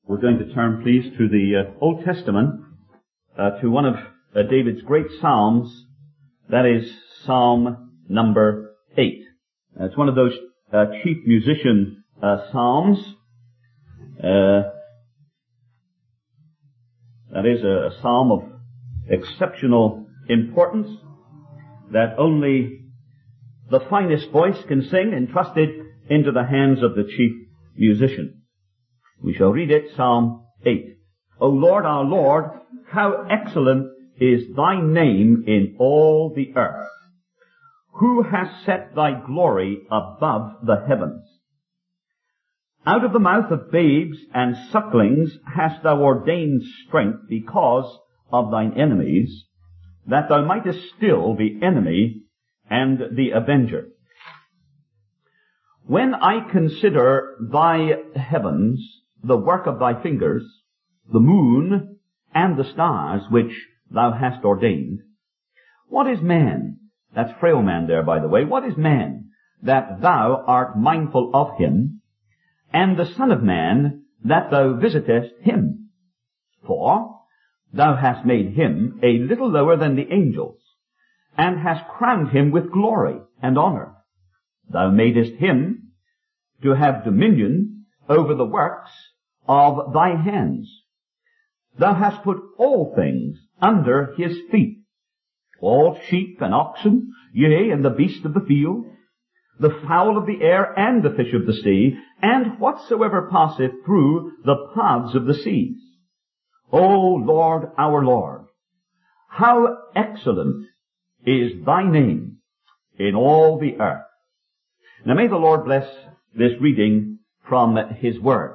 We're going to turn, please, to the Old Testament, to one of David's great psalms. That is Psalm number 8. It's one of those chief musician psalms. That is a psalm of exceptional importance that only the finest voice can sing, entrusted into the hands of the chief musician. We shall read it, Psalm 8. O Lord, our Lord, how excellent is thy name in all the earth. Who has set thy glory above the heavens? Out of the mouth of babes and sucklings hast thou ordained strength because of thine enemies, that thou mightest still the enemy and the avenger. When I consider thy heavens, the work of thy fingers, the moon and the stars which thou hast ordained, what is man? That's frail man there, by the way. What is man that thou art mindful of him, and the Son of Man that thou visitest him? For thou hast made him a little lower than the angels, and hast crowned him with glory and honor. Thou madest him to have dominion over the works of thy hands. Thou hast put all things under his feet, all sheep and oxen, yea, and the beasts of the field, the fowl of the air, and the fish of the sea, and whatsoever passeth through the paths of the seas. O Lord, our Lord, how excellent is thy name in all the earth. Now may the Lord bless this reading from his word.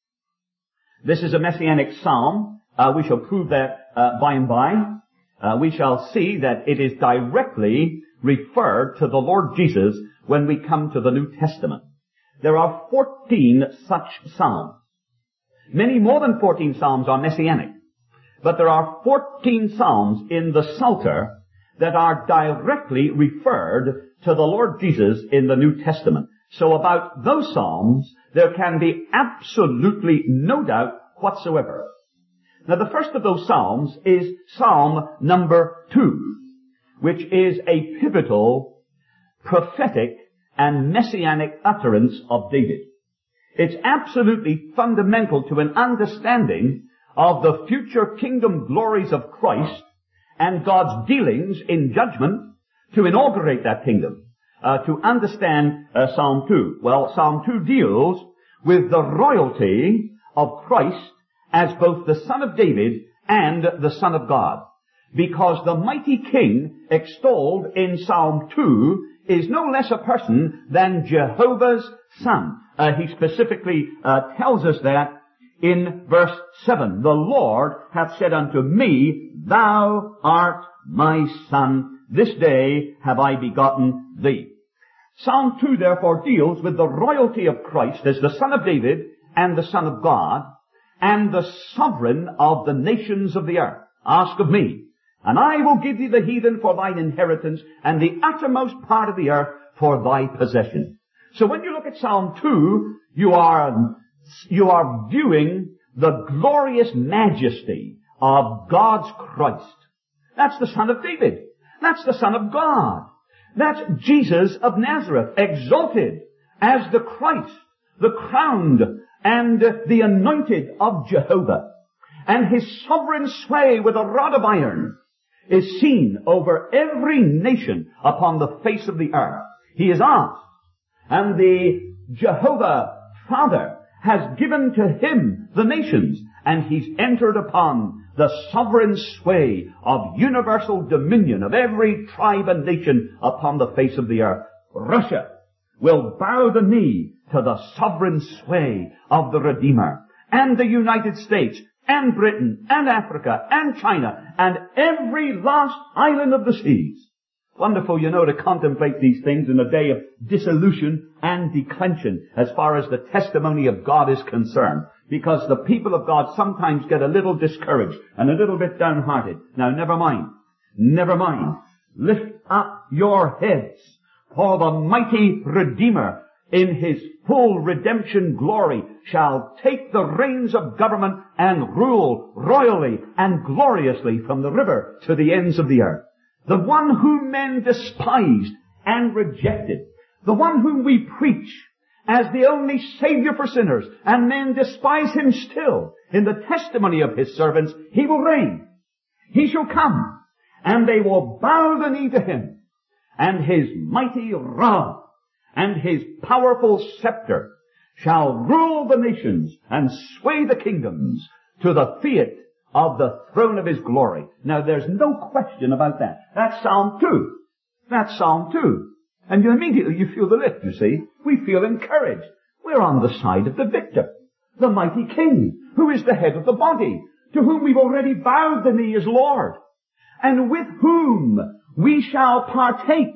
This is a messianic psalm. We shall prove that by and by. We shall see that it is directly referred to the Lord Jesus when we come to the New Testament. There are 14 such psalms. Many more than 14 psalms are messianic. But there are 14 psalms in the Psalter that are directly referred to the Lord Jesus in the New Testament. So about those psalms, there can be absolutely no doubt whatsoever. Now the first of those psalms is Psalm number 2, which is a pivotal, prophetic, and messianic utterance of David. It's absolutely fundamental to an understanding of the future kingdom glories of Christ and God's dealings in judgment to inaugurate that kingdom. To understand Psalm 2. Well, Psalm 2 deals with the royalty of Christ as both the Son of David and the Son of God. Because the mighty King extolled in Psalm 2 is no less a person than Jehovah's Son. He specifically tells us that in verse 7. The Lord hath said unto me, Thou art my Son. This day have I begotten thee. Psalm 2 therefore deals with the royalty of Christ as the Son of David and the Son of God and the sovereign of the nations of the earth. Ask of me, and I will give thee the heathen for thine inheritance and the uttermost part of the earth for thy possession. So when you look at Psalm 2, you are viewing the glorious majesty of God's Christ. That's the Son of David. That's the Son of God. That's Jesus of Nazareth, exalted as the Christ, the crowned and the anointed of Jehovah. And his sovereign sway with a rod of iron is seen over every nation upon the face of the earth. He is ours, and the Jehovah Father has given to him the nations, and he's entered upon the sovereign sway of universal dominion of every tribe and nation upon the face of the earth. Russia will bow the knee to the sovereign sway of the Redeemer, and the United States, and Britain, and Africa, and China, and every last island of the seas. Wonderful, to contemplate these things in a day of dissolution and declension as far as the testimony of God is concerned. Because the people of God sometimes get a little discouraged and a little bit downhearted. Now, never mind. Never mind. Lift up your heads, for the mighty Redeemer in his full redemption glory, shall take the reins of government and rule royally and gloriously from the river to the ends of the earth. The one whom men despised and rejected, the one whom we preach as the only Savior for sinners, and men despise him still in the testimony of his servants, he will reign. He shall come, and they will bow the knee to him, and his mighty rod and his powerful scepter shall rule the nations and sway the kingdoms to the fiat of the throne of his glory. Now there's no question about that. That's Psalm 2. That's Psalm 2. And immediately you feel the lift, you see. We feel encouraged. We're on the side of the victor, the mighty king, who is the head of the body, to whom we've already bowed the knee as Lord, and with whom we shall partake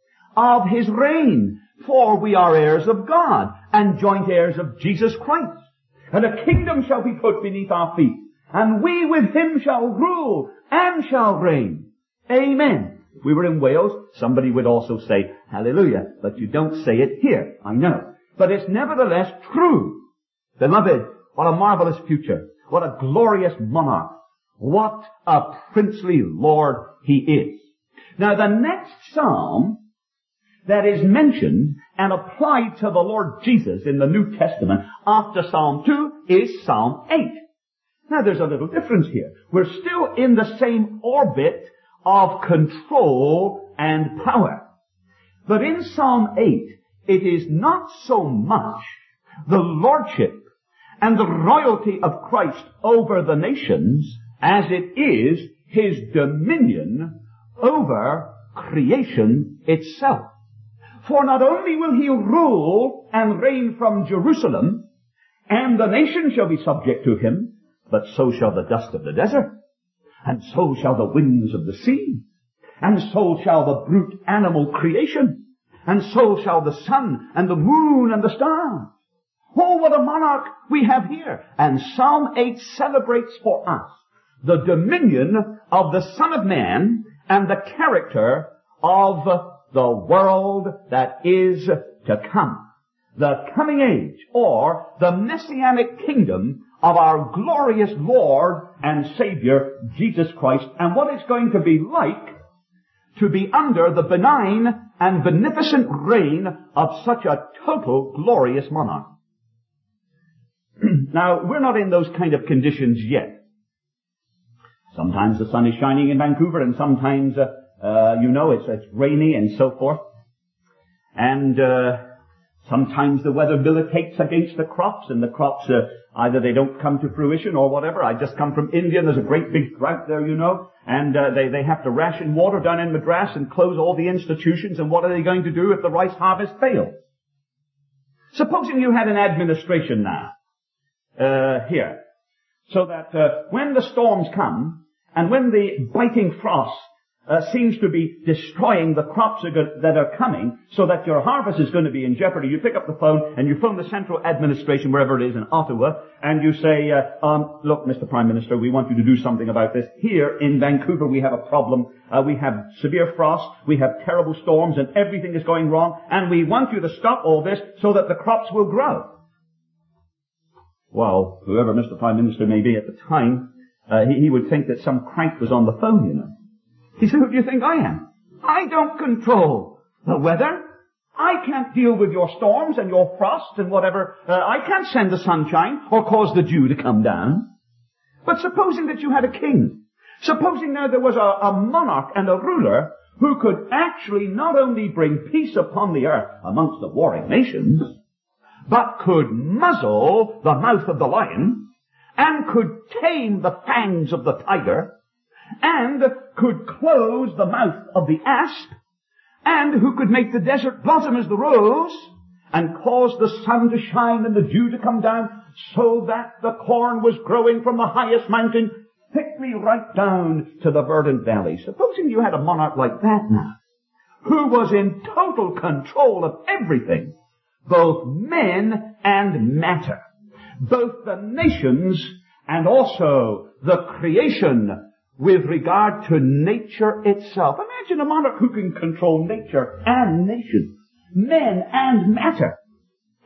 of his reign, for we are heirs of God and joint heirs of Jesus Christ. And a kingdom shall be put beneath our feet, and we with him shall rule and shall reign. Amen. If we were in Wales, somebody would also say, hallelujah, but you don't say it here, I know. But it's nevertheless true. Beloved, what a marvelous future. What a glorious monarch. What a princely Lord he is. Now the next psalm that is mentioned and applied to the Lord Jesus in the New Testament after Psalm 2 is Psalm 8. Now there's a little difference here. We're still in the same orbit of control and power. But in Psalm 8, it is not so much the lordship and the royalty of Christ over the nations as it is his dominion over creation itself. For not only will he rule and reign from Jerusalem, and the nation shall be subject to him, but so shall the dust of the desert, and so shall the winds of the sea, and so shall the brute animal creation, and so shall the sun and the moon and the stars. Oh, what a monarch we have here! And Psalm 8 celebrates for us the dominion of the Son of Man and the character of the world that is to come. The coming age, or the messianic kingdom of our glorious Lord and Savior, Jesus Christ, and what it's going to be like to be under the benign and beneficent reign of such a total glorious monarch. Now, we're not in those kind of conditions yet. Sometimes the sun is shining in Vancouver, and sometimes, it's rainy and so forth. And sometimes the weather militates against the crops, and the crops, either they don't come to fruition or whatever. I just come from India, and there's a great big drought there, and they have to ration water down in Madras and close all the institutions, and what are they going to do if the rice harvest fails? Supposing you had an administration now, here, so that when the storms come, and when the biting frost seems to be destroying the crops that are coming, so that your harvest is going to be in jeopardy, you pick up the phone and you phone the central administration, wherever it is in Ottawa, and you say, look, Mr. Prime Minister, we want you to do something about this. Here in Vancouver we have a problem. We have severe frost, we have terrible storms, and everything is going wrong, and we want you to stop all this so that the crops will grow. Well, whoever Mr. Prime Minister may be at the time, he would think that some crank was on the phone, He said, who do you think I am? I don't control the weather. I can't deal with your storms and your frost and whatever. I can't send the sunshine or cause the dew to come down. But supposing that you had a king, supposing now there was a monarch and a ruler who could actually not only bring peace upon the earth amongst the warring nations, but could muzzle the mouth of the lion, and could tame the fangs of the tiger, and could close the mouth of the asp, and who could make the desert blossom as the rose, and cause the sun to shine and the dew to come down, so that the corn was growing from the highest mountain thickly right down to the verdant valley. Supposing you had a monarch like that now, who was in total control of everything, both men and matter, both the nations and also the creation with regard to nature itself. Imagine a monarch who can control nature and nations, men and matter.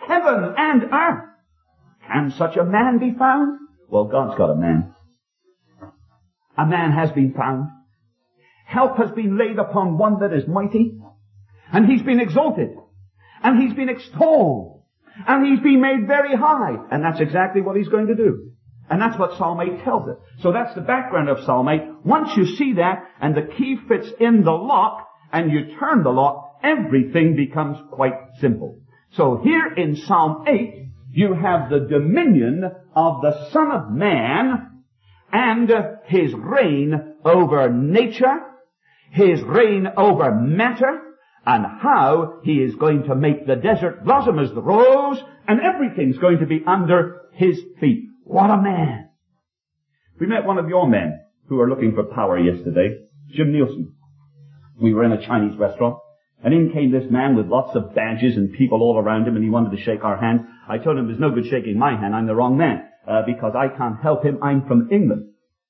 heaven and earth. Can such a man be found? Well, God's got a man. A man has been found. Help has been laid upon one that is mighty. And he's been exalted. And he's been extolled. And he's been made very high. And that's exactly what he's going to do. And that's what Psalm 8 tells us. So that's the background of Psalm 8. Once you see that, and the key fits in the lock, and you turn the lock, everything becomes quite simple. So here in Psalm 8, you have the dominion of the Son of Man and his reign over nature, his reign over matter, and how he is going to make the desert blossom as the rose, and everything's going to be under his feet. What a man! We met one of your men who are looking for power yesterday, Jim Nielsen. We were in a Chinese restaurant, and in came this man with lots of badges and people all around him, and he wanted to shake our hand. I told him there's no good shaking my hand, I'm the wrong man, because I can't help him, I'm from England.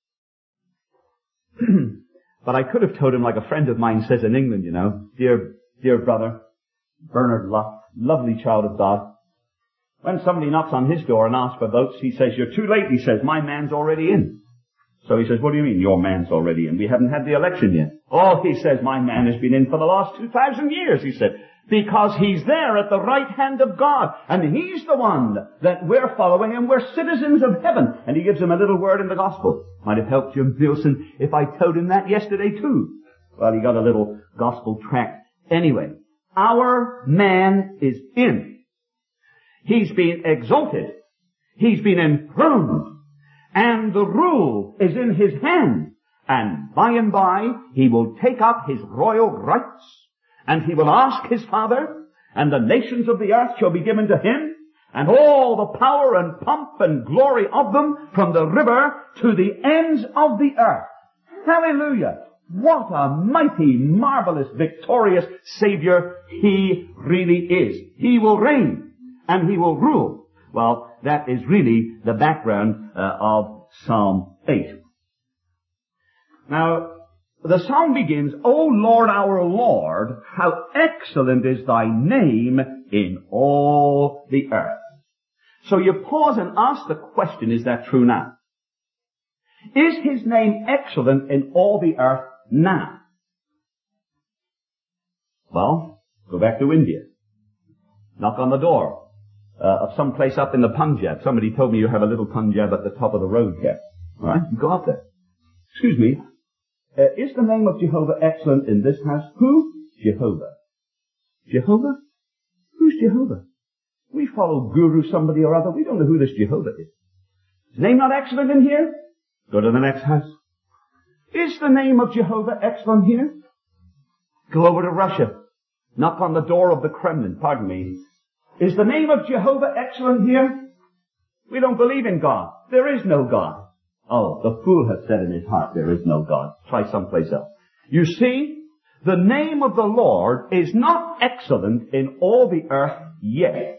But I could have told him like a friend of mine says in England, you know, dear brother, Bernard Luck, lovely child of God. When somebody knocks on his door and asks for votes, he says, you're too late, he says, my man's already in. So he says, what do you mean, your man's already in? We haven't had the election yet. Oh, he says, my man has been in for the last 2,000 years, he said, because he's there at the right hand of God, and he's the one that we're following, and we're citizens of heaven. And he gives him a little word in the gospel. Might have helped Jim Nielsen if I told him that yesterday too. Well, he got a little gospel tract. Anyway, our man is in. He's been exalted. He's been enthroned. And the rule is in his hand. And by, he will take up his royal rights. And he will ask his Father, and the nations of the earth shall be given to him, and all the power and pomp and glory of them from the river to the ends of the earth. Hallelujah! What a mighty, marvelous, victorious Savior he really is. He will reign, and he will rule. Well, that is really the background of Psalm 8. Now, the psalm begins, O Lord our Lord, how excellent is thy name in all the earth. So you pause and ask the question, is that true now? Is his name excellent in all the earth now? Well, go back to India. Knock on the door of some place up in the Punjab. Somebody told me you have a little Punjab at the top of the road here. All right, you go up there. Excuse me. Is the name of Jehovah excellent in this house? Who? Jehovah. Jehovah? Who's Jehovah? We follow Guru somebody or other. We don't know who this Jehovah is. Is the name not excellent in here? Go to the next house. Is the name of Jehovah excellent here? Go over to Russia. Knock on the door of the Kremlin. Pardon me. Is the name of Jehovah excellent here? We don't believe in God. There is no God. Oh, the fool has said in his heart, there is no God. Try someplace else. You see, the name of the Lord is not excellent in all the earth yet.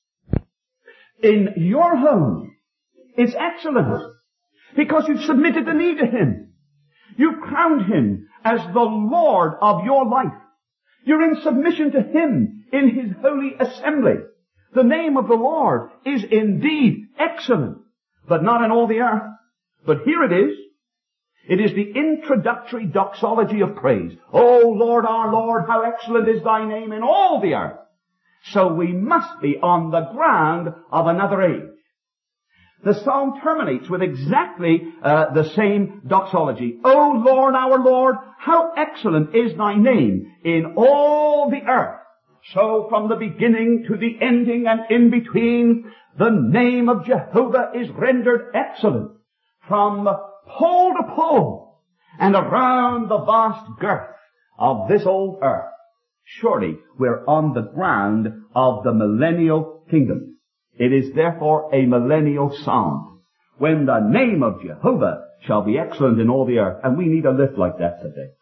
In your home, it's excellent because you've submitted the knee to Him. You've crowned Him as the Lord of your life. You're in submission to Him in His holy assembly. The name of the Lord is indeed excellent, but not in all the earth. But here it is. It is the introductory doxology of praise. O Lord, our Lord, how excellent is thy name in all the earth. So we must be on the ground of another age. The psalm terminates with exactly the same doxology. O Lord, our Lord, how excellent is thy name in all the earth. So from the beginning to the ending and in between, the name of Jehovah is rendered excellent. From pole to pole and around the vast girth of this old earth. Surely we're on the ground of the millennial kingdom. It is therefore a millennial psalm. When the name of Jehovah shall be excellent in all the earth. And we need a lift like that today.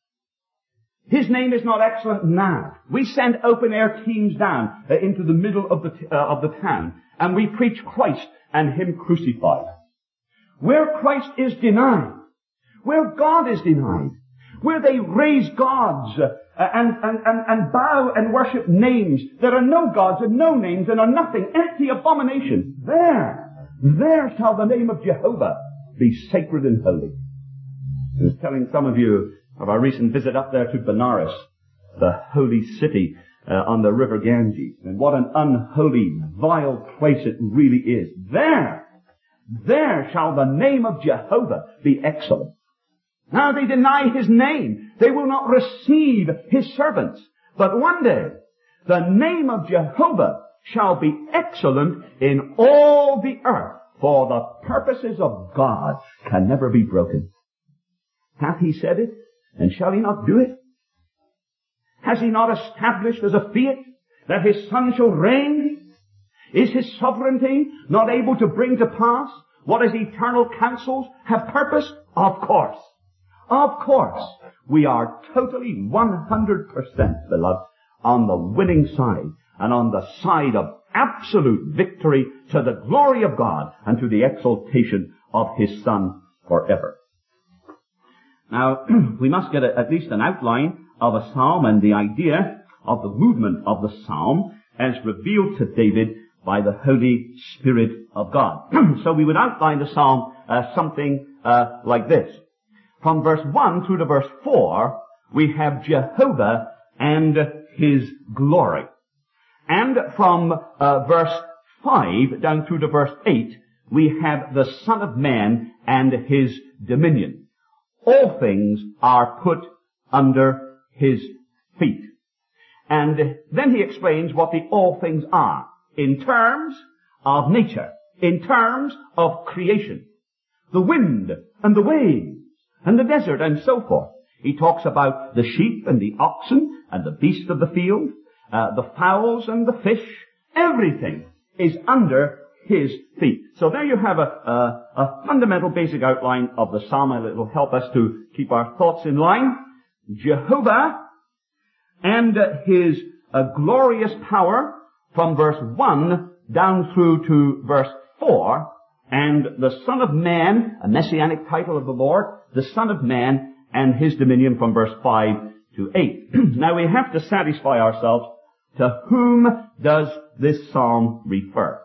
His name is not excellent now. We send open air teams down into the middle of the town. And we preach Christ and Him crucified. Where Christ is denied, where God is denied, where they raise gods and bow and worship names. There are no gods and no names and are nothing, empty abomination. There shall the name of Jehovah be sacred and holy. I was telling some of you of our recent visit up there to Benares, the holy city on the river Ganges, and what an unholy, vile place it really is. There shall the name of Jehovah be excellent. Now they deny His name. They will not receive His servants. But one day, the name of Jehovah shall be excellent in all the earth, for the purposes of God can never be broken. Hath He said it, and shall He not do it? Has He not established as a fiat that His Son shall reign? Is His sovereignty not able to bring to pass what His eternal counsels have purposed? Of course. Of course. We are totally 100%, beloved, on the winning side and on the side of absolute victory to the glory of God and to the exaltation of His Son forever. Now, we must get at least an outline of a psalm and the idea of the movement of the psalm as revealed to David by the Holy Spirit of God. So we would outline the psalm something like this. From verse 1 through to verse 4, we have Jehovah and His glory. And from verse 5 down through to verse 8, we have the Son of Man and His dominion. All things are put under His feet. And then he explains what the all things are in terms of nature, in terms of creation. The wind and the waves and the desert and so forth. He talks about the sheep and the oxen and the beasts of the field, the fowls and the fish. Everything is under His feet. So there you have a fundamental basic outline of the psalm, and it will help us to keep our thoughts in line. Jehovah and His glorious power from verse 1 down through to verse 4, and the Son of Man, a messianic title of the Lord, the Son of Man and His dominion from verse 5 to 8. Now we have to satisfy ourselves, to whom does this psalm refer?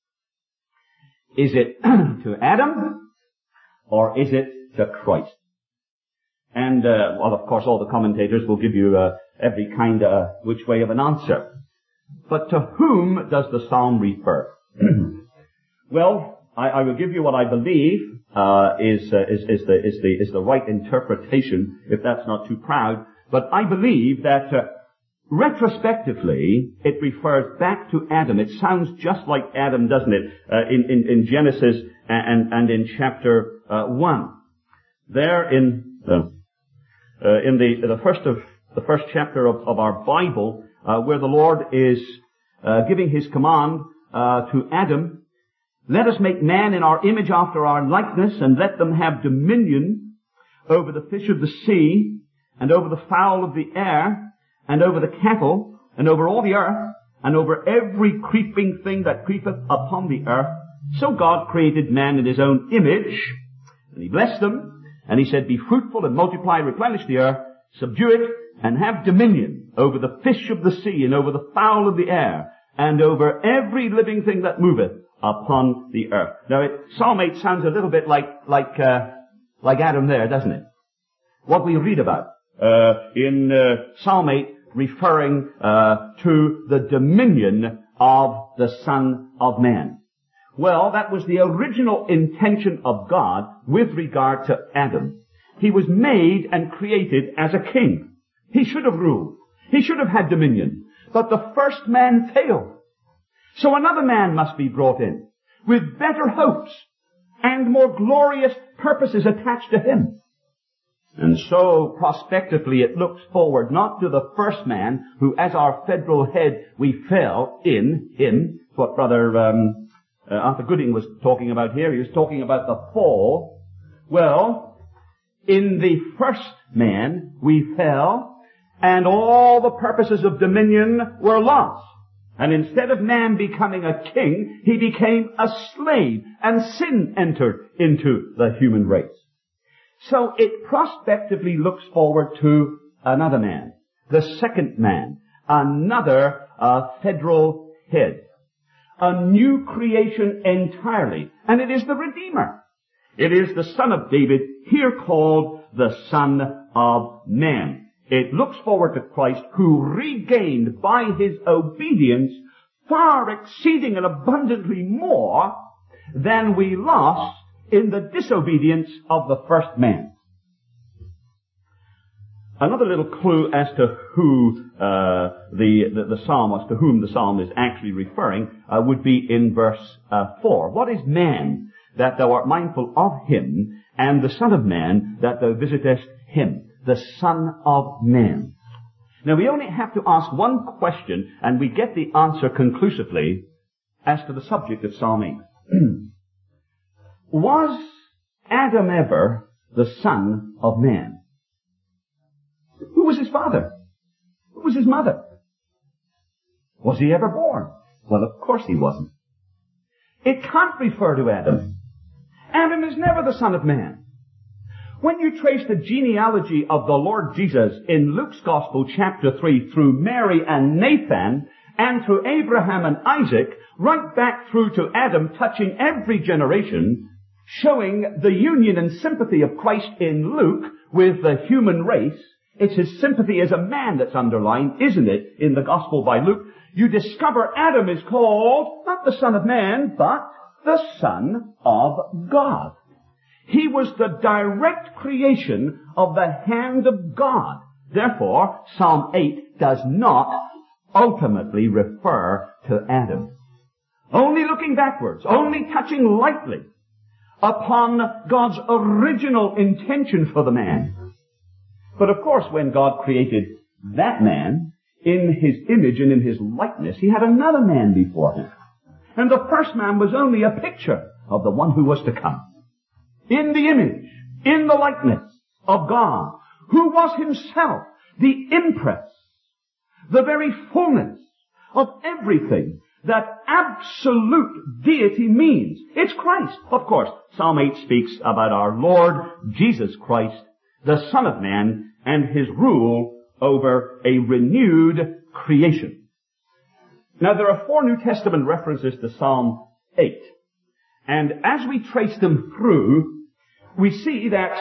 Is it to Adam, or is it to Christ? And, well, of course, all the commentators will give you every kind of which way of an answer. But to whom does the psalm refer? Well, I will give you what I believe is the right interpretation, if that's not too proud. But I believe that retrospectively it refers back to Adam. It sounds just like Adam, doesn't it? In Genesis and in chapter 1. There in the first chapter of our Bible, where the Lord is giving His command to Adam, let us make man in our image after our likeness, and let them have dominion over the fish of the sea, and over the fowl of the air, and over the cattle, and over all the earth, and over every creeping thing that creepeth upon the earth. So God created man in His own image, and He blessed them, and He said, be fruitful and multiply, replenish the earth, subdue it, and have dominion over the fish of the sea, and over the fowl of the air, and over every living thing that moveth upon the earth. Now, Psalm 8 sounds a little bit like Adam there, doesn't it? What we read about in Psalm 8, referring to the dominion of the Son of Man. Well, that was the original intention of God with regard to Adam. He was made and created as a king. He should have ruled. He should have had dominion. But the first man failed. So another man must be brought in with better hopes and more glorious purposes attached to him. And so prospectively it looks forward not to the first man who as our federal head we fell in him. What Brother Arthur Gooding was talking about here. He was talking about the fall. Well, in the first man we fell, and all the purposes of dominion were lost. And instead of man becoming a king, he became a slave, and sin entered into the human race. So it prospectively looks forward to another man, the second man, another federal head, a new creation entirely, and it is the Redeemer. It is the Son of David, here called the Son of Man. It looks forward to Christ, who regained by his obedience far exceeding and abundantly more than we lost in the disobedience of the first man. Another little clue as to who the psalmist, to whom the psalm is actually referring, would be in verse 4. What is man, that thou art mindful of him, and the Son of Man, that thou visitest him? The Son of Man. Now we only have to ask one question, and we get the answer conclusively as to the subject of Psalm 8. Was Adam ever the son of man? Who was his father? Who was his mother? Was he ever born? Well, of course he wasn't. It can't refer to Adam. Adam is never the son of man. When you trace the genealogy of the Lord Jesus in Luke's Gospel, chapter 3, through Mary and Nathan, and through Abraham and Isaac, right back through to Adam, touching every generation, showing the union and sympathy of Christ in Luke with the human race, it's his sympathy as a man that's underlined, isn't it, in the Gospel by Luke? You discover Adam is called not the Son of Man, but the Son of God. He was the direct creation of the hand of God. Therefore, Psalm 8 does not ultimately refer to Adam. Only looking backwards, only touching lightly upon God's original intention for the man. But of course, when God created that man in his image and in his likeness, he had another man before him. And the first man was only a picture of the one who was to come. In the image, in the likeness of God, who was himself the impress, the very fullness of everything that absolute deity means. It's Christ. Of course, Psalm 8 speaks about our Lord Jesus Christ, the Son of Man, and his rule over a renewed creation. Now, there are 4 New Testament references to Psalm 8. And as we trace them through, we see that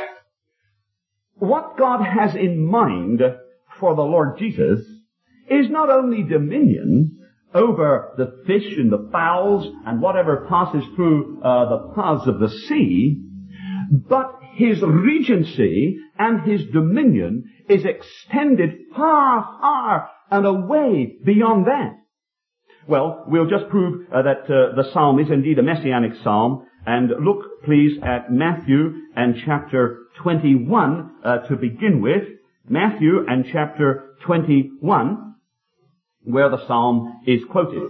what God has in mind for the Lord Jesus is not only dominion over the fish and the fowls and whatever passes through the paths of the sea, but his regency and his dominion is extended far, far and away beyond that. Well, we'll just prove that the psalm is indeed a messianic psalm. And look, please, at Matthew and chapter 21 to begin with. Matthew and chapter 21, where the psalm is quoted.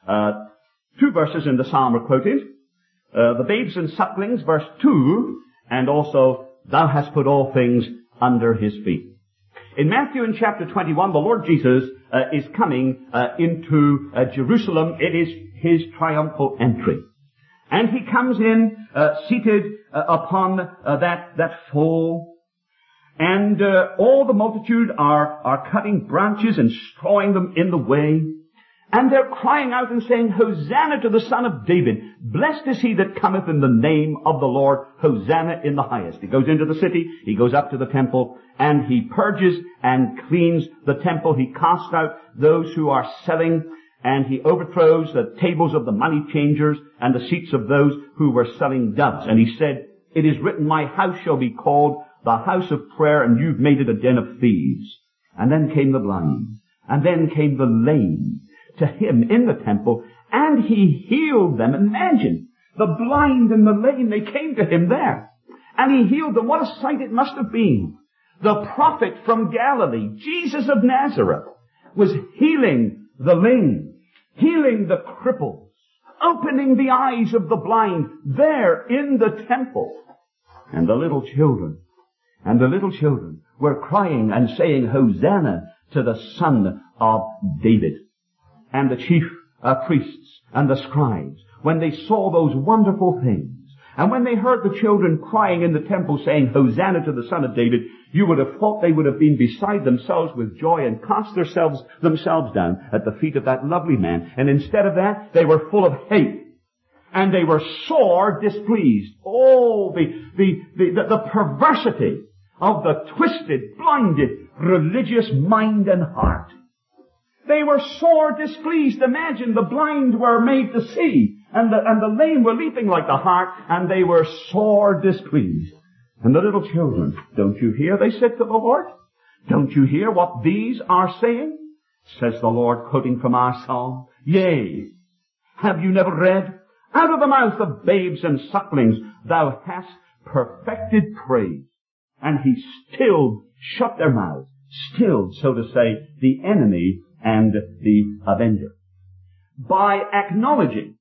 2 verses in the psalm are quoted. The babes and sucklings, verse 2, and also, thou hast put all things under his feet. In Matthew in chapter 21, the Lord Jesus is coming into Jerusalem. It is his triumphal entry. And he comes in seated upon that foal, and all the multitude are cutting branches and strawing them in the way. And they're crying out and saying, Hosanna to the Son of David. Blessed is he that cometh in the name of the Lord. Hosanna in the highest. He goes into the city. He goes up to the temple. And he purges and cleans the temple. He casts out those who are selling. And he overthrows the tables of the money changers and the seats of those who were selling doves. And he said, it is written, my house shall be called the house of prayer, and you've made it a den of thieves. And then came the blind. And then came the lame to him in the temple, and he healed them. Imagine, the blind and the lame, they came to him there. And he healed them. What a sight it must have been. The prophet from Galilee, Jesus of Nazareth, was healing the lame, healing the cripples, opening the eyes of the blind there in the temple. And the little children were crying and saying, Hosanna to the Son of David. And the chief priests and the scribes, when they saw those wonderful things, And when they heard the children crying in the temple saying, Hosanna to the Son of David, you would have thought they would have been beside themselves with joy and cast themselves down at the feet of that lovely man. And instead of that, they were full of hate. And they were sore displeased. Oh, the perversity of the twisted, blinded, religious mind and heart. They were sore displeased. Imagine the blind were made to see, and the lame were leaping like the hart, and they were sore displeased. And the little children, don't you hear, they said to the Lord, don't you hear what these are saying? Says the Lord, quoting from our psalm, yea, have you never read? Out of the mouth of babes and sucklings thou hast perfected praise. And he stilled, shut their mouths, stilled, so to say, the enemy and the avenger. By acknowledging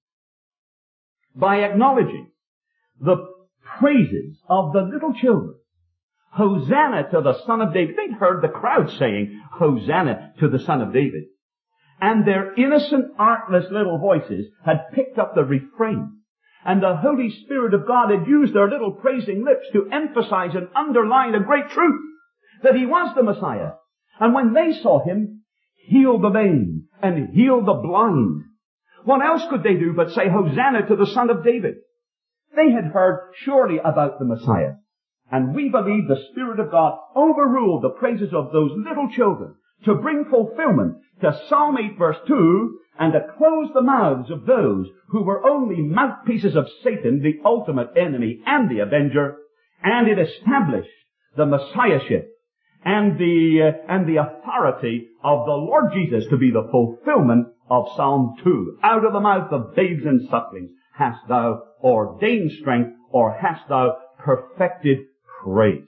the praises of the little children, Hosanna to the Son of David. They'd heard the crowd saying, Hosanna to the Son of David. And their innocent, artless little voices had picked up the refrain. And the Holy Spirit of God had used their little praising lips to emphasize and underline a great truth, that he was the Messiah. And when they saw him, healed the lame and healed the blind, what else could they do but say, Hosanna to the Son of David? They had heard surely about the Messiah. And we believe the Spirit of God overruled the praises of those little children to bring fulfillment to Psalm 8 verse 2 and to close the mouths of those who were only mouthpieces of Satan, the ultimate enemy and the avenger, and it established the Messiahship and the authority of the Lord Jesus to be the fulfillment of Psalm 2. Out of the mouth of babes and sucklings hast thou ordained strength, or hast thou perfected praise.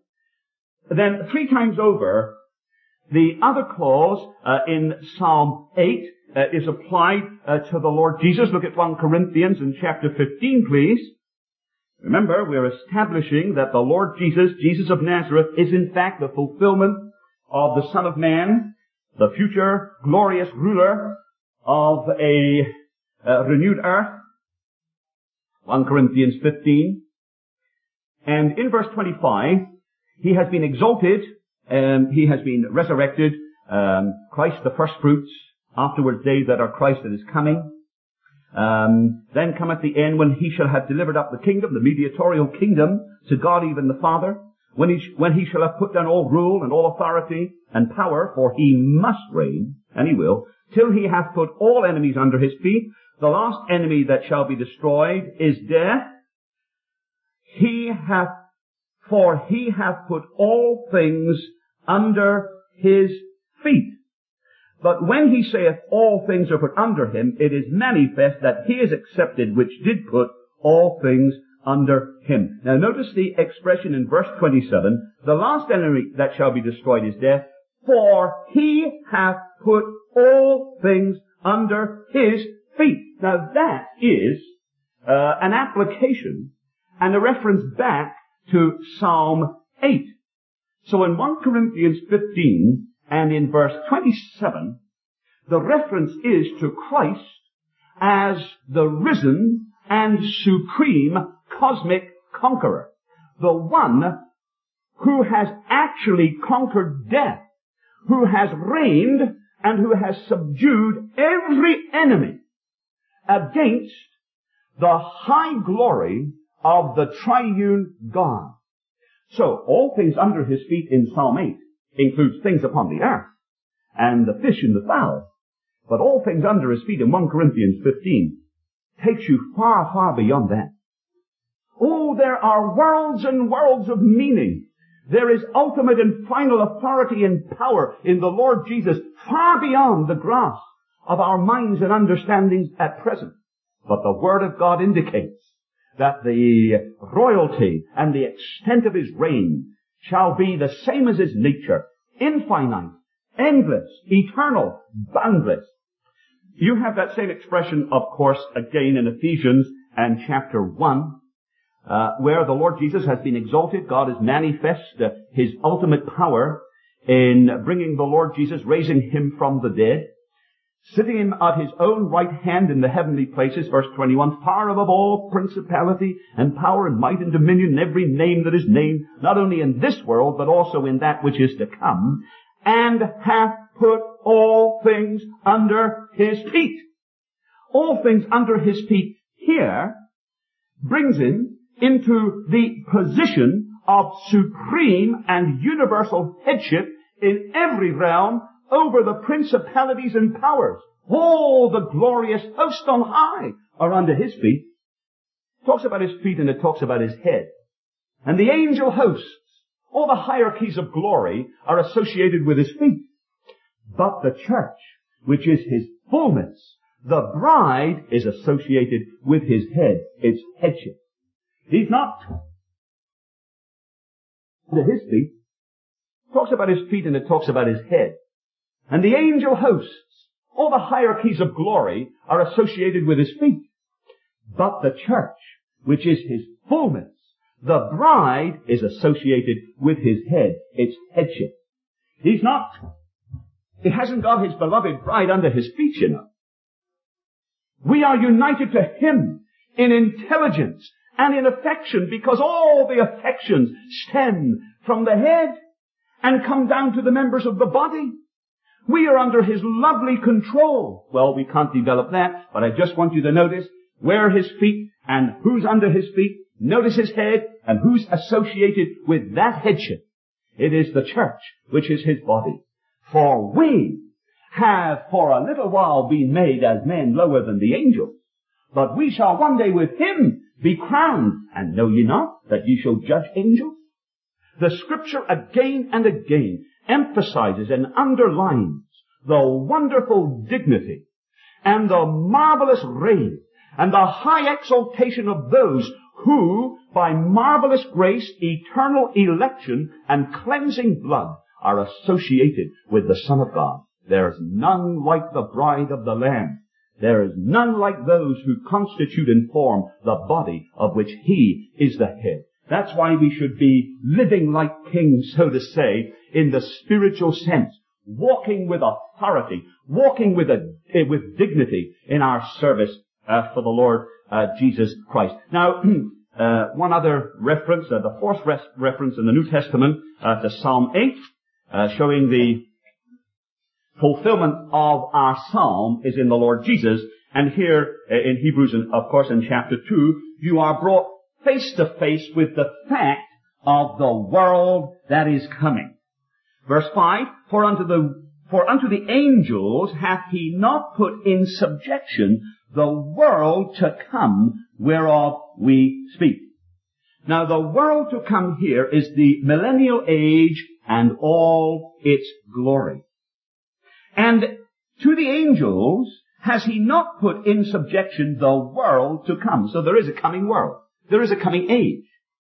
Then 3 times over, the other clause in Psalm 8 is applied to the Lord Jesus. Look at 1 Corinthians in chapter 15, please. Remember, we're establishing that the Lord Jesus, Jesus of Nazareth, is in fact the fulfillment of the Son of Man, the future glorious ruler of a renewed earth. 1 Corinthians 15. And in verse 25, he has been exalted, he has been resurrected, Christ the first fruits, afterwards they that are Christ that is coming. Then cometh the end when he shall have delivered up the kingdom, the mediatorial kingdom, to God even the Father, when he shall have put down all rule and all authority and power, for he must reign, and he will, till he hath put all enemies under his feet. The last enemy that shall be destroyed is death. For he hath put all things under his feet. But when he saith all things are put under him, it is manifest that he is accepted which did put all things under him. Now notice the expression in verse 27, the last enemy that shall be destroyed is death, for he hath put all things under his feet. Now that is an application and a reference back to Psalm 8. So in 1 Corinthians 15 and in verse 27, the reference is to Christ as the risen and supreme cosmic conqueror. The one who has actually conquered death, who has reigned and who has subdued every enemy against the high glory of the triune God. So, all things under his feet in Psalm 8 includes things upon the earth and the fish and the fowl. But all things under his feet in 1 Corinthians 15 takes you far, far beyond that. Oh, there are worlds and worlds of meaning. There is ultimate and final authority and power in the Lord Jesus far beyond the grasp of our minds and understandings at present. But the Word of God indicates that the royalty and the extent of his reign shall be the same as his nature, infinite, endless, eternal, boundless. You have that same expression, of course, again in Ephesians and chapter 1, where the Lord Jesus has been exalted. God has manifest his ultimate power in bringing the Lord Jesus, raising him from the dead. sitting at his own right hand in the heavenly places, verse 21, far above all principality and power and might and dominion and every name that is named, not only in this world, but also in that which is to come, and hath put all things under his feet. All things under his feet here brings him into the position of supreme and universal headship in every realm over the principalities and powers. All the glorious host on high are under his feet. It talks about his feet and it talks about his head. And the angel hosts, all the hierarchies of glory are associated with his feet. But the church, which is his fullness, the bride, is associated with his head, its headship. He's not under his feet. It talks about his feet and it talks about his head. And the angel hosts, all the hierarchies of glory are associated with his feet. But the church, which is his fullness, the bride, is associated with his head, its headship. He hasn't got his beloved bride under his feet, you know. We are united to him in intelligence and in affection, because all the affections stem from the head and come down to the members of the body. We are under his lovely control. Well, we can't develop that, but I just want you to notice where his feet and who's under his feet. Notice his head and who's associated with that headship. It is the church, which is his body. For we have for a little while been made as men lower than the angels, but we shall one day with him be crowned. And know ye not that ye shall judge angels? The scripture again and again emphasizes and underlines the wonderful dignity and the marvelous reign and the high exaltation of those who, by marvelous grace, eternal election, and cleansing blood, are associated with the Son of God. There is none like the bride of the Lamb. There is none like those who constitute and form the body of which he is the head. That's why we should be living like kings, so to say, in the spiritual sense, walking with authority, walking with dignity in our service for the Lord Jesus Christ. Now, one other reference, the fourth reference in the New Testament to Psalm 8, showing the fulfillment of our psalm is in the Lord Jesus. And here in Hebrews, and of course in chapter 2, you are brought face to face with the fact of the world that is coming. Verse 5, For unto the angels hath he not put in subjection the world to come whereof we speak. Now the world to come here is the millennial age and all its glory. And to the angels has he not put in subjection the world to come. So there is a coming world. There is a coming age.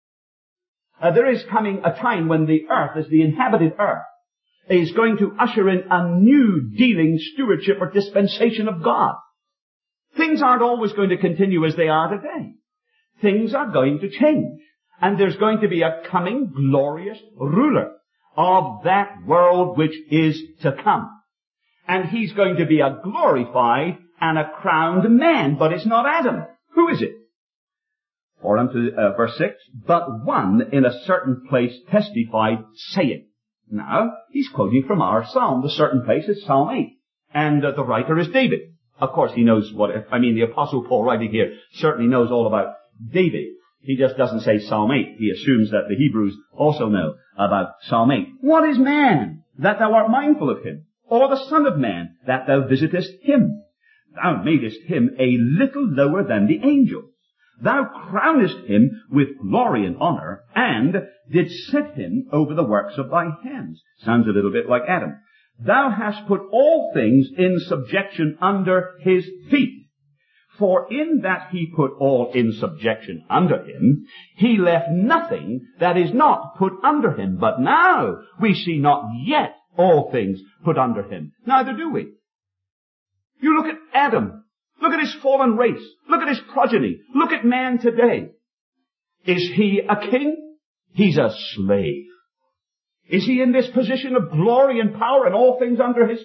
There is coming a time when the earth, as the inhabited earth, is going to usher in a new dealing, stewardship, or dispensation of God. Things aren't always going to continue as they are today. Things are going to change. And there's going to be a coming glorious ruler of that world which is to come. And he's going to be a glorified and a crowned man. But it's not Adam. Who is it? For unto, verse 6, but one in a certain place testified, saying. Now, he's quoting from our psalm. The certain place is Psalm 8. And the writer is David. Of course, he knows the Apostle Paul writing here certainly knows all about David. He just doesn't say Psalm 8. He assumes that the Hebrews also know about Psalm 8. What is man, that thou art mindful of him? Or the son of man, that thou visitest him? Thou madest him a little lower than the angels. Thou crownest him with glory and honor, and didst set him over the works of thy hands. Sounds a little bit like Adam. Thou hast put all things in subjection under his feet. For in that he put all in subjection under him, he left nothing that is not put under him. But now we see not yet all things put under him. Neither do we. You look at Adam. Look at his fallen race. Look at his progeny. Look at man today. Is he a king? He's a slave. Is he in this position of glory and power and all things under his feet?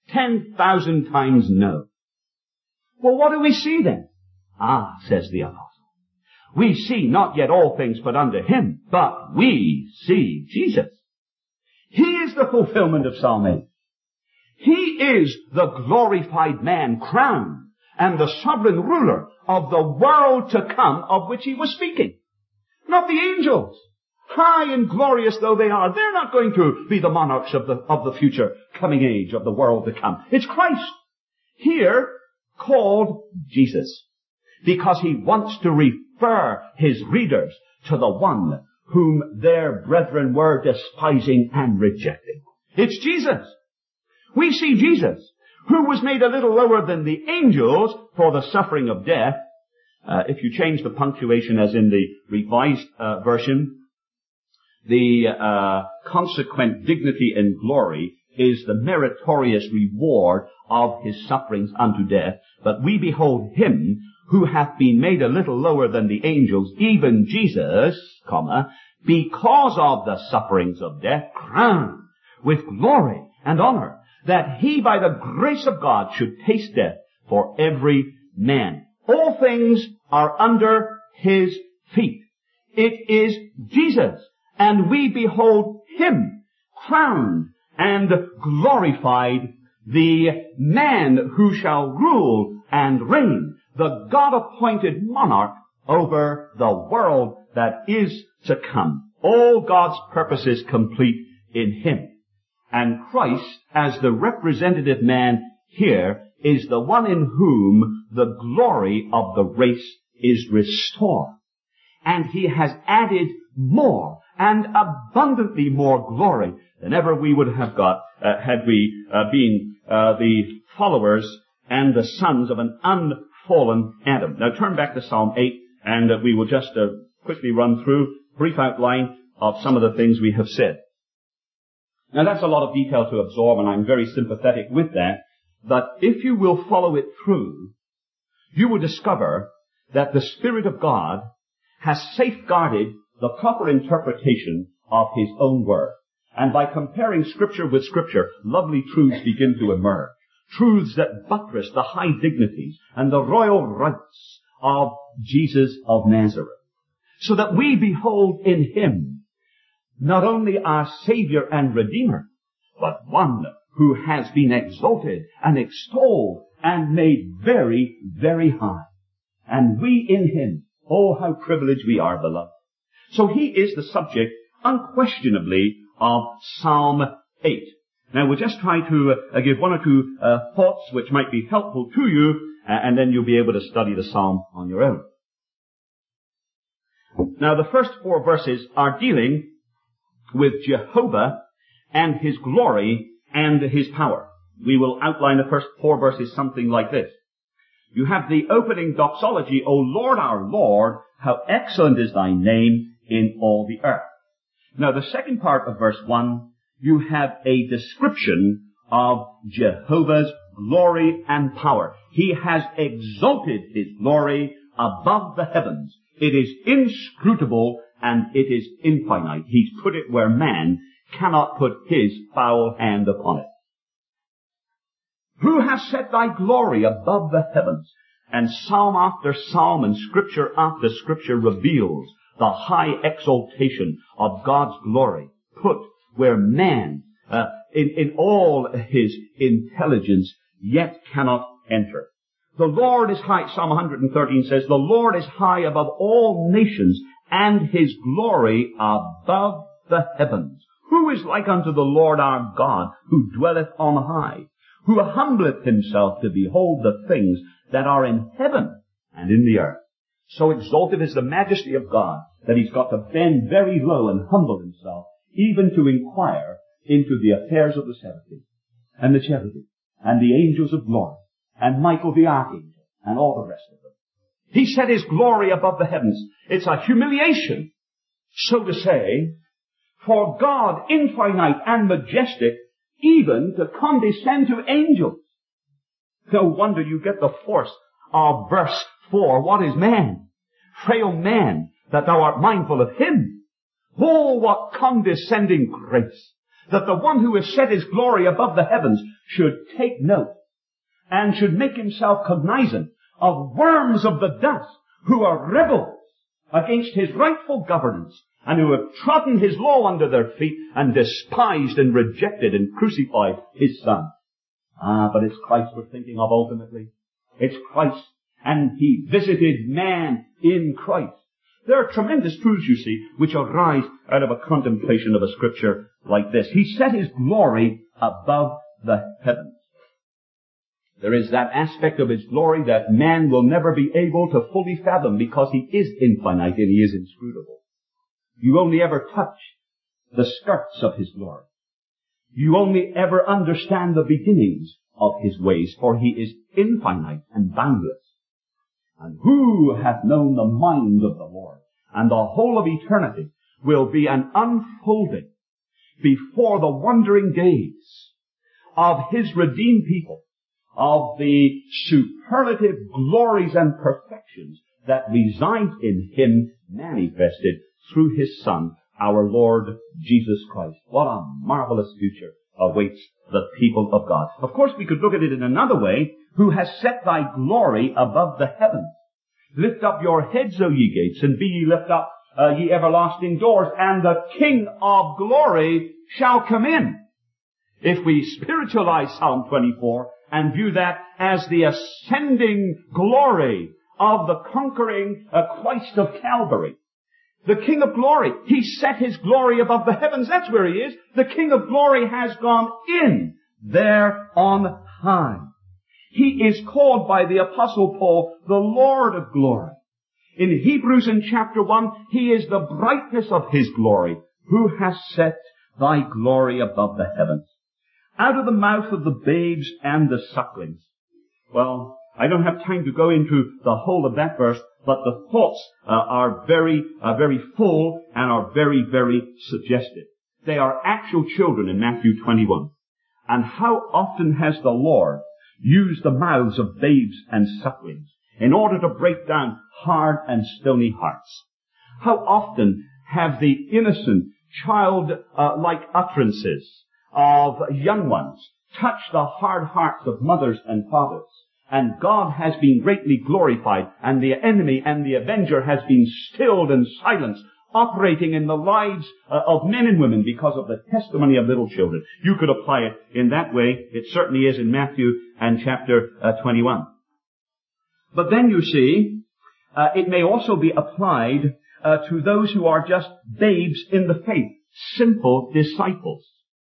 10,000 times no. Well, what do we see then? Ah, says the apostle, we see not yet all things put unto him, but we see Jesus. He is the fulfillment of Psalm 8. He is the glorified man crowned and the sovereign ruler of the world to come of which he was speaking. Not the angels. High and glorious though they are, they're not going to be the monarchs of the future coming age of the world to come. It's Christ. Here, called Jesus. Because he wants to refer his readers to the one whom their brethren were despising and rejecting. It's Jesus. We see Jesus, who was made a little lower than the angels for the suffering of death. If you change the punctuation as in the Revised Version, the consequent dignity and glory is the meritorious reward of his sufferings unto death. But we behold him who hath been made a little lower than the angels, even Jesus, because of the sufferings of death, crowned with glory and honor, that he by the grace of God should taste death for every man. All things are under his feet. It is Jesus, and we behold him crowned and glorified, the man who shall rule and reign, the God-appointed monarch over the world that is to come. All God's purposes complete in him. And Christ, as the representative man here, is the one in whom the glory of the race is restored. And he has added more and abundantly more glory than ever we would have got had we been the followers and the sons of an unfallen Adam. Now turn back to Psalm 8, and we will just quickly run through a brief outline of some of the things we have said. Now that's a lot of detail to absorb, and I'm very sympathetic with that. But if you will follow it through, you will discover that the Spirit of God has safeguarded the proper interpretation of his own word. And by comparing Scripture with Scripture, lovely truths begin to emerge. Truths that buttress the high dignities and the royal rights of Jesus of Nazareth. So that we behold in him not only our Savior and Redeemer, but one who has been exalted and extolled and made very, very high. And we in him, oh, how privileged we are, beloved. So he is the subject, unquestionably, of Psalm 8. Now we'll just try to give one or two thoughts which might be helpful to you, and then you'll be able to study the psalm on your own. Now the first 4 verses are dealing with Jehovah and his glory and his power. We will outline the first 4 verses something like this. You have the opening doxology, O Lord our Lord, how excellent is thy name in all the earth. Now the second part of verse 1, you have a description of Jehovah's glory and power. He has exalted his glory above the heavens. It is inscrutable and it is infinite. He's put it where man cannot put his foul hand upon it. Who has set thy glory above the heavens? And psalm after psalm and scripture after scripture reveals the high exaltation of God's glory, put where man, in all his intelligence, yet cannot enter. The Lord is high, Psalm 113 says, the Lord is high above all nations, and his glory above the heavens. Who is like unto the Lord our God, who dwelleth on high, who humbleth himself to behold the things that are in heaven and in the earth? So exalted is the majesty of God that he's got to bend very low and humble himself, even to inquire into the affairs of the seraphim and the cherubim and the angels of glory and Michael the archangel and all the rest of them. He set his glory above the heavens. It's a humiliation, so to say, for God, infinite and majestic, even to condescend to angels. No wonder you get the force of verse 4. What is man? Frail man, that thou art mindful of him. Oh, what condescending grace. that the one who has set his glory above the heavens should take note and should make himself cognizant of worms of the dust who are rebels against his rightful governance and who have trodden his law under their feet and despised and rejected and crucified his Son. But it's Christ we're thinking of ultimately. It's Christ, and he visited man in Christ. There are tremendous truths, you see, which arise out of a contemplation of a scripture like this. He set his glory above the heavens. There is that aspect of his glory that man will never be able to fully fathom because he is infinite and he is inscrutable. You only ever touch the skirts of his glory. You only ever understand the beginnings of his ways, for he is infinite and boundless. And who hath known the mind of the Lord? And the whole of eternity will be an unfolding before the wondering gaze of his redeemed people, of the superlative glories and perfections that reside in him manifested through his Son, our Lord Jesus Christ. What a marvelous future awaits the people of God. Of course, we could look at it in another way. Who has set thy glory above the heavens? Lift up your heads, O ye gates, and be ye lift up, ye everlasting doors, and the King of glory shall come in. If we spiritualize Psalm 24 and view that as the ascending glory of the conquering Christ of Calvary, the King of glory, he set his glory above the heavens. That's where he is. The King of glory has gone in there on high. He is called by the Apostle Paul the Lord of glory. In Hebrews in chapter 1, he is the brightness of his glory. Who has set thy glory above the heavens? Out of the mouth of the babes and the sucklings. Well, I don't have time to go into the whole of that verse, but the thoughts are very full and are very, very suggestive. They are actual children in Matthew 21. And how often has the Lord used the mouths of babes and sucklings in order to break down hard and stony hearts? How often have the innocent, child-like utterances of young ones touched the hard hearts of mothers and fathers? And God has been greatly glorified, and the enemy and the avenger has been stilled and silenced, operating in the lives of men and women because of the testimony of little children. You could apply it in that way. It certainly is in Matthew and chapter 21. But then you see, it may also be applied to those who are just babes in the faith, simple disciples.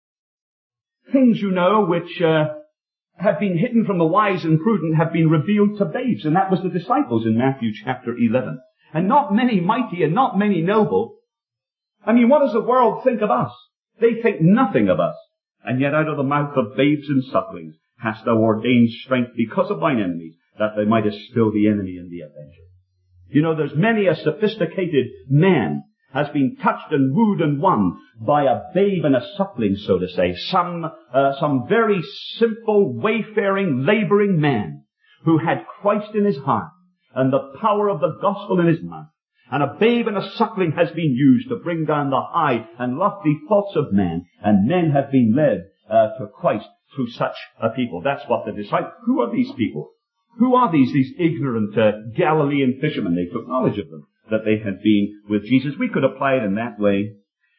Things, you know, which have been hidden from the wise and prudent have been revealed to babes, and that was the disciples in Matthew chapter 11. And not many mighty and not many noble. I mean, what does the world think of us? They think nothing of us. And yet out of the mouth of babes and sucklings hast thou ordained strength because of thine enemies, that they mightest still the enemy and the avenger. You know, there's many a sophisticated man has been touched and wooed and won by a babe and a suckling, so to say. Some very simple, wayfaring, laboring man who had Christ in his heart and the power of the gospel in his mouth. And a babe and a suckling has been used to bring down the high and lofty thoughts of man. And men have been led to Christ through such a people. That's what the disciples... Who are these people? Who are these ignorant Galilean fishermen? They took knowledge of them, that they had been with Jesus. We could apply it in that way.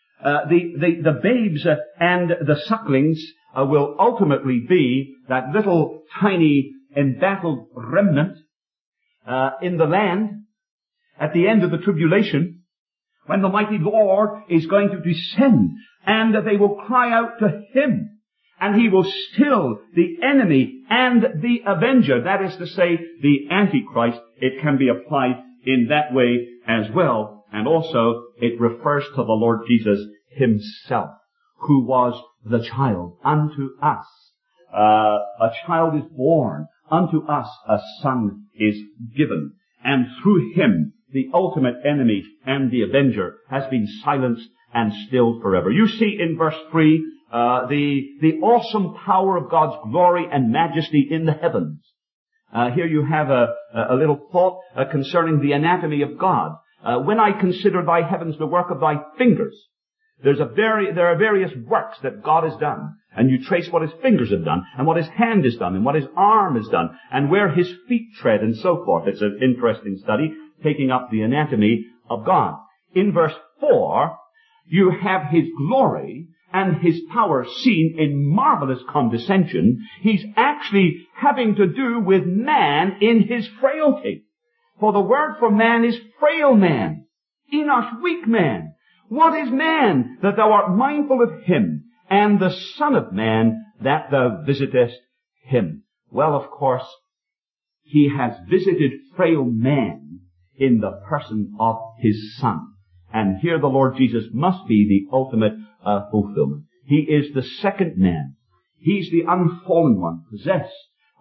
The babes and the sucklings will ultimately be that little tiny embattled remnant in the land at the end of the tribulation, when the mighty Lord is going to descend, and they will cry out to him, and he will still the enemy and the avenger. That is to say, the Antichrist. It can be applied in that way as well. And also, it refers to the Lord Jesus himself, who was the child. Unto us a child is born. Unto us a son is given. And through him, the ultimate enemy and the avenger has been silenced and stilled forever. You see in verse 3, the awesome power of God's glory and majesty in the heavens. Here you have a little thought concerning the anatomy of God. When I consider thy heavens, the work of thy fingers, There are various works that God has done. And you trace what his fingers have done, and what his hand has done, and what his arm has done, and where his feet tread, and so forth. It's an interesting study, taking up the anatomy of God. In verse 4, you have his glory and his power seen in marvelous condescension. He's actually having to do with man in his frailty. For the word for man is frail man, Enosh, weak man. What is man, that thou art mindful of him, and the Son of Man, that thou visitest him? Well, of course, he has visited frail man in the person of his Son. And here the Lord Jesus must be the ultimate fulfillment. He is the second man. He's the unfallen one, possessed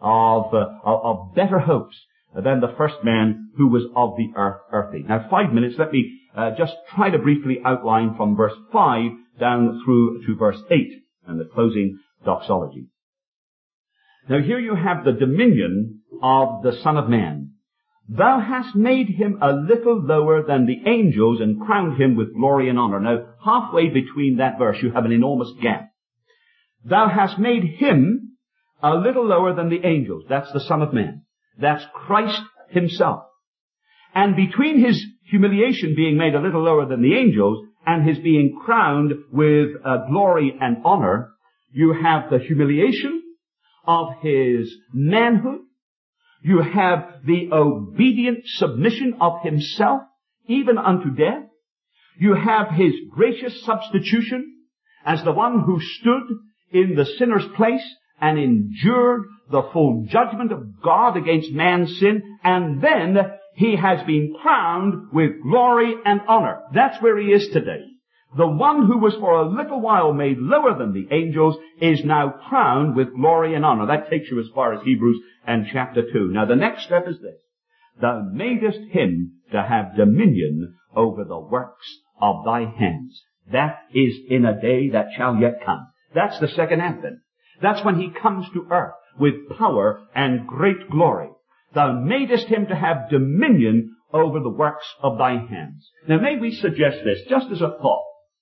of better hopes than the first man who was of the earthy. Now, 5 minutes, let me just try to briefly outline from verse 5 down through to verse 8 and the closing doxology. Now, here you have the dominion of the Son of Man. Thou hast made him a little lower than the angels and crowned him with glory and honor. Now, halfway between that verse, you have an enormous gap. Thou hast made him a little lower than the angels. That's the Son of Man. That's Christ himself. And between his humiliation being made a little lower than the angels and his being crowned with glory and honor, you have the humiliation of his manhood. You have the obedient submission of himself, even unto death. You have his gracious substitution as the one who stood in the sinner's place and endured the full judgment of God against man's sin, and then he has been crowned with glory and honor. That's where he is today. The one who was for a little while made lower than the angels is now crowned with glory and honor. That takes you as far as Hebrews and chapter 2. Now the next step is this. Thou madest him to have dominion over the works of thy hands. That is in a day that shall yet come. That's the second advent. That's when he comes to earth with power and great glory. Thou madest him to have dominion over the works of thy hands. Now may we suggest this, just as a thought,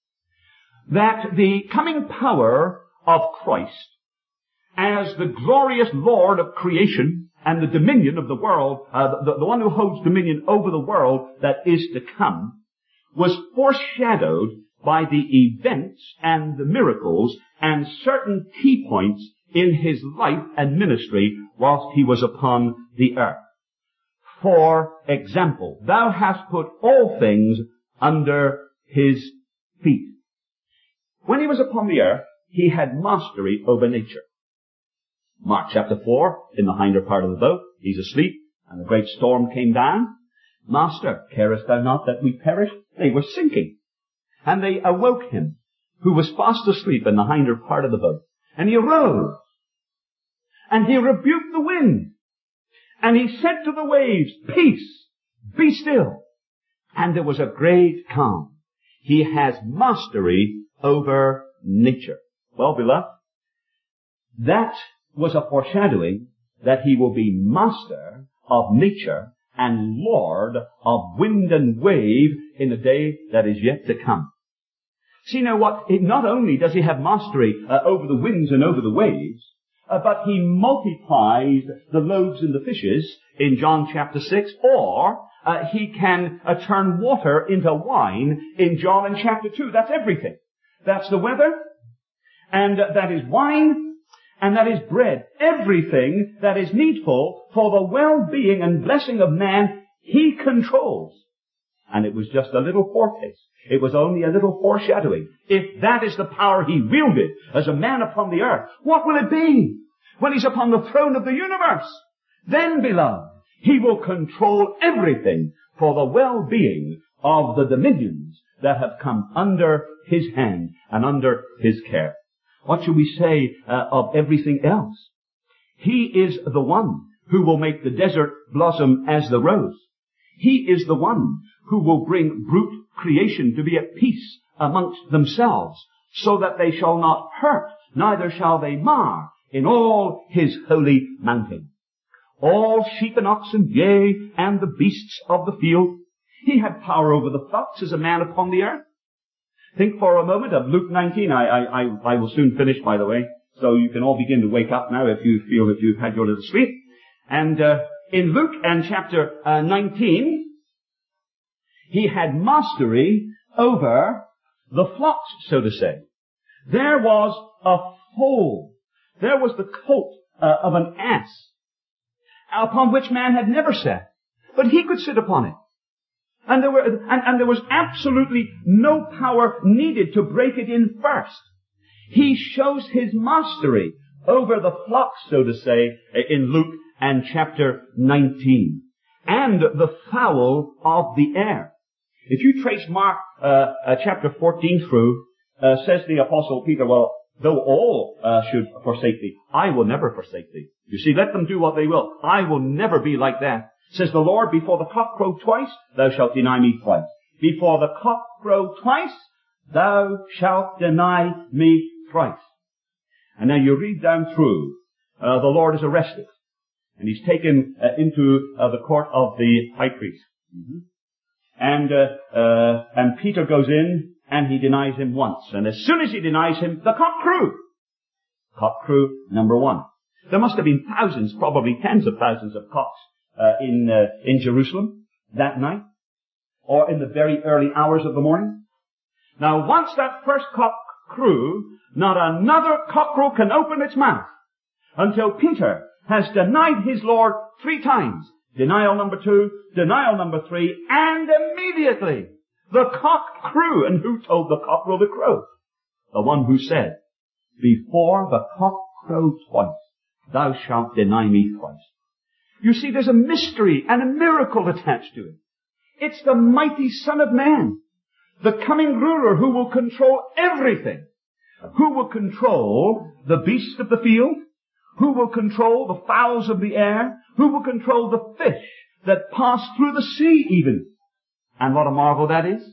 that the coming power of Christ as the glorious Lord of creation and the dominion of the world, the one who holds dominion over the world that is to come, was foreshadowed by the events and the miracles and certain key points in his life and ministry whilst he was upon the earth. For example, thou hast put all things under his feet. When he was upon the earth, he had mastery over nature. Mark chapter 4, in the hinder part of the boat, he's asleep, and a great storm came down. Master, carest thou not that we perish? They were sinking. And they awoke him, who was fast asleep in the hinder part of the boat. And he arose, and he rebuked the wind, and he said to the waves, Peace, be still. And there was a great calm. He has mastery over nature. Well, beloved, that was a foreshadowing that he will be master of nature and Lord of wind and wave in the day that is yet to come. See now what, not only does he have mastery over the winds and over the waves, but he multiplies the loaves and the fishes in John chapter 6, or he can turn water into wine in John in chapter 2. That's everything. That's the weather, and that is wine, and that is bread. Everything that is needful for the well-being and blessing of man, he controls. And it was just a little foretaste. It was only a little foreshadowing. If that is the power he wielded as a man upon the earth, what will it be when he's upon the throne of the universe? Then, beloved, he will control everything for the well-being of the dominions that have come under his hand and under his care. What shall we say of everything else? He is the one who will make the desert blossom as the rose. He is the one who will bring brute creation to be at peace amongst themselves, so that they shall not hurt, neither shall they mar, in all his holy mountain. All sheep and oxen, yea, and the beasts of the field. He had power over the flocks as a man upon the earth. Think for a moment of Luke 19. I will soon finish, by the way, so you can all begin to wake up now if you feel that you've had your little sleep. And in Luke and chapter 19, he had mastery over the flocks, so to say. There was a foal. There was the colt of an ass, upon which man had never sat, but he could sit upon it. And there was absolutely no power needed to break it in first. He shows his mastery over the flocks, so to say, in Luke and chapter 19. And the fowl of the air. If you trace Mark chapter 14 through, says the Apostle Peter, well, though all should forsake thee, I will never forsake thee. You see, let them do what they will. I will never be like that. Says the Lord, before the cock crow twice, thou shalt deny me twice. Before the cock crow twice, thou shalt deny me thrice. And now you read down through, the Lord is arrested. And he's taken into the court of the high priest. Mm-hmm. And Peter goes in and he denies him once. And as soon as he denies him, the cock crew. Cock crew number one. There must have been thousands, probably tens of thousands of cocks in Jerusalem that night, or in the very early hours of the morning. Now, once that first cock crew, not another cockerel can open its mouth until Peter has denied his Lord 3 times. Denial number 2, denial number 3, and immediately the cock crew. And who told the cockerel to crow? The one who said, before the cock crow twice, thou shalt deny me twice. You see, there's a mystery and a miracle attached to it. It's the mighty Son of Man, the coming ruler who will control everything, who will control the beasts of the field, who will control the fowls of the air, who will control the fish that pass through the sea even. And what a marvel that is.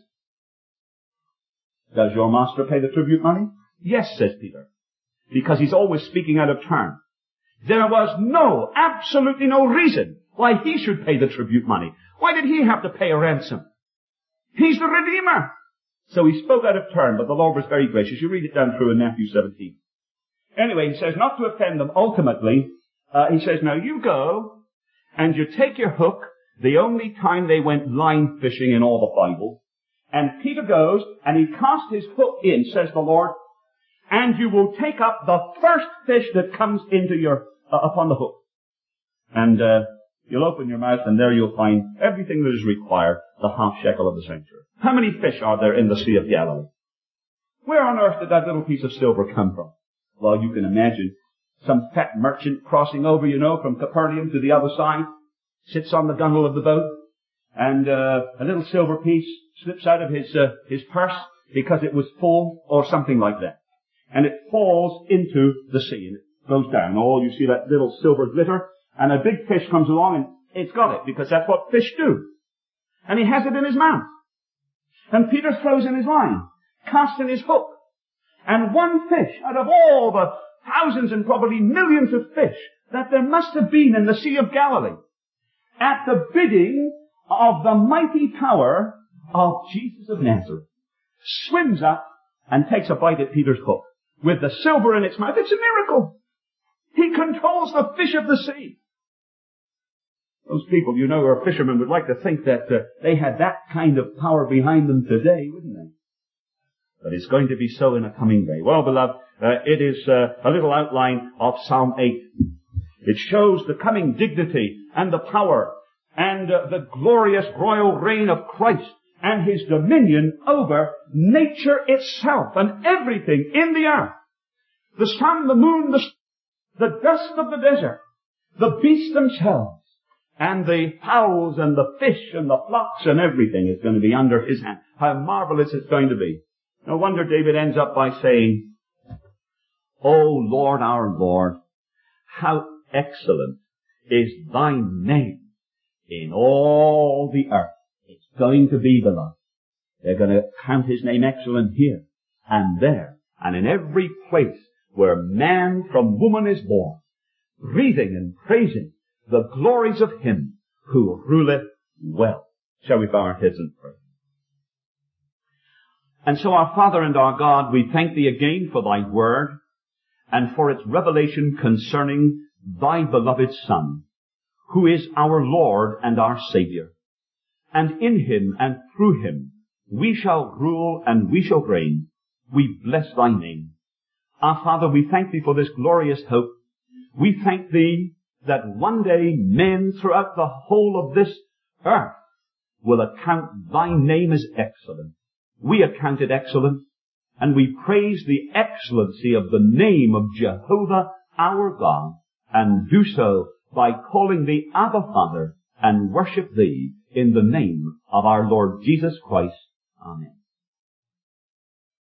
Does your master pay the tribute money? Yes, says Peter, because he's always speaking out of turn. There was absolutely no reason why he should pay the tribute money. Why did he have to pay a ransom? He's the Redeemer. So he spoke out of turn, but the Lord was very gracious. You read it down through in Matthew 17. Anyway, he says, not to offend them ultimately, he says, now you go and you take your hook, the only time they went line fishing in all the Bible, and Peter goes and he casts his hook in, says the Lord, and you will take up the first fish that comes into your upon the hook. And you'll open your mouth and there you'll find everything that is required, the half shekel of the sanctuary. How many fish are there in the Sea of Galilee? Where on earth did that little piece of silver come from? Well, you can imagine some fat merchant crossing over, from Capernaum to the other side, sits on the gunwale of the boat, and a little silver piece slips out of his purse because it was full or something like that. And it falls into the sea and it goes down. Oh, you see that little silver glitter, and a big fish comes along and it's got it because that's what fish do. And he has it in his mouth. And Peter throws in his line, casts in his hook, and one fish out of all the thousands and probably millions of fish that there must have been in the Sea of Galilee, at the bidding of the mighty power of Jesus of Nazareth, swims up and takes a bite at Peter's hook with the silver in its mouth. It's a miracle. He controls the fish of the sea. Those people, who are fishermen, would like to think that they had that kind of power behind them today, wouldn't they? But it's going to be so in a coming day. Well, beloved, it is a little outline of Psalm 8. It shows the coming dignity and the power and the glorious royal reign of Christ and his dominion over nature itself and everything in the earth. The sun, the moon, the dust of the desert, the beasts themselves, and the fowls and the fish and the flocks and everything is going to be under his hand. How marvelous it's going to be. No wonder David ends up by saying, O Lord, our Lord, how excellent is thy name in all the earth. It's going to be, beloved. They're going to count his name excellent here and there and in every place where man from woman is born, breathing and praising the glories of him who ruleth well. Shall we bow our heads and pray? And so, our Father and our God, we thank Thee again for Thy Word and for its revelation concerning Thy beloved Son, who is our Lord and our Savior. And in Him and through Him we shall rule and we shall reign. We bless Thy name. Our Father, we thank Thee for this glorious hope. We thank Thee that one day men throughout the whole of this earth will account Thy name as excellent. We account it excellent, and we praise the excellency of the name of Jehovah our God, and do so by calling Thee Abba Father, and worship Thee in the name of our Lord Jesus Christ. Amen.